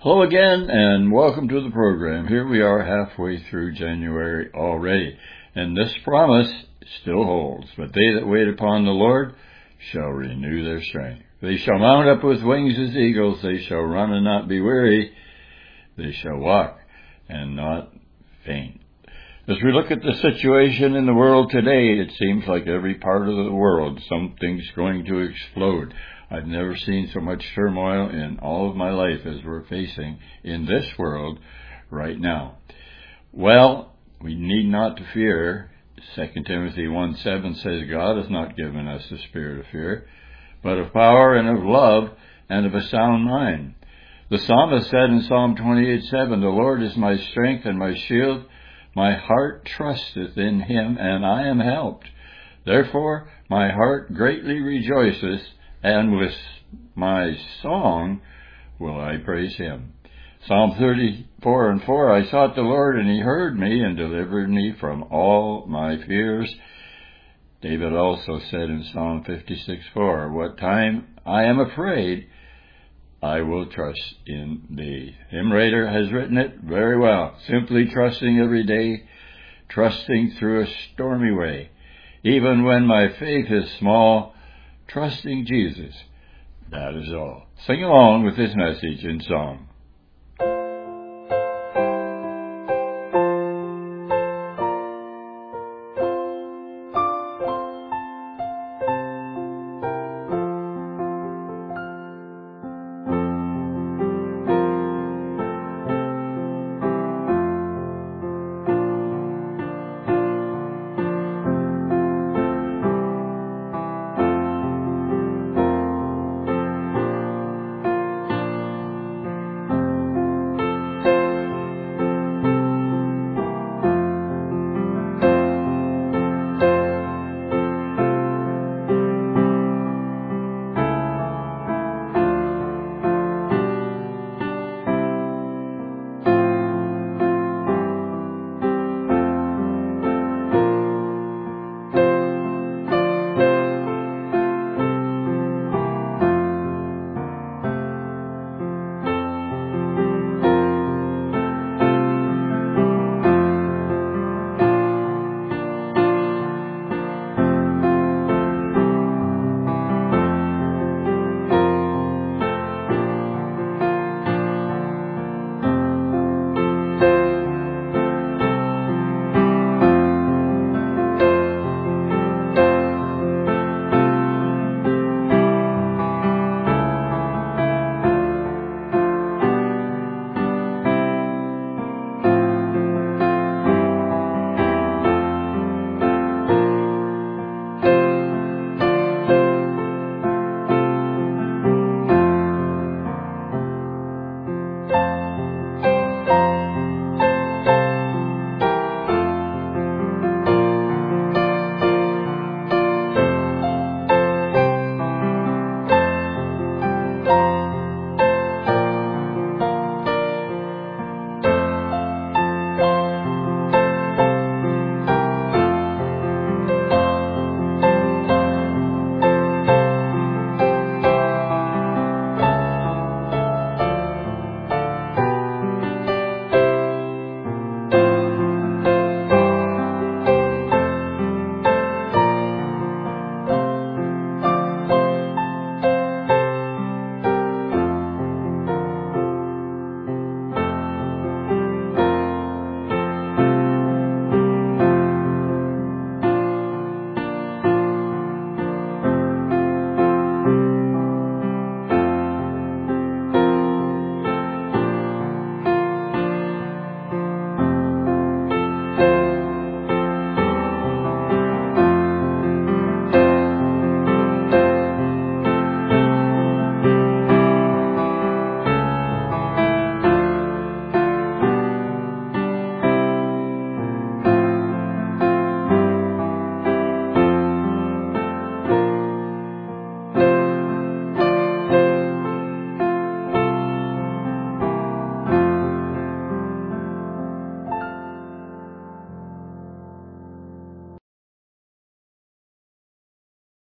Hello again, and welcome to the program. Here we are halfway through January already, and this promise still holds. But they that wait upon the Lord shall renew their strength. They shall mount up with wings as eagles. They shall run and not be weary. They shall walk and not faint. As we look at the situation in the world today, it seems like every part of the world, something's going to explode. I've never seen so much turmoil in all of my life as we're facing in this world right now. Well, we need not to fear. 2 Timothy 1:7 says God has not given us the spirit of fear, but of power and of love and of a sound mind. The psalmist said in Psalm 28:7, "The Lord is my strength and my shield. My heart trusteth in him, and I am helped. Therefore my heart greatly rejoices, and with my song will I praise him." Psalm 34:4, "I sought the Lord, and he heard me and delivered me from all my fears." David also said in Psalm 56:4, "What time I am afraid, I will trust in thee." Hymn writer has written it very well. Simply trusting every day, trusting through a stormy way. Even when my faith is small, trusting Jesus, that is all. Sing along with this message in song.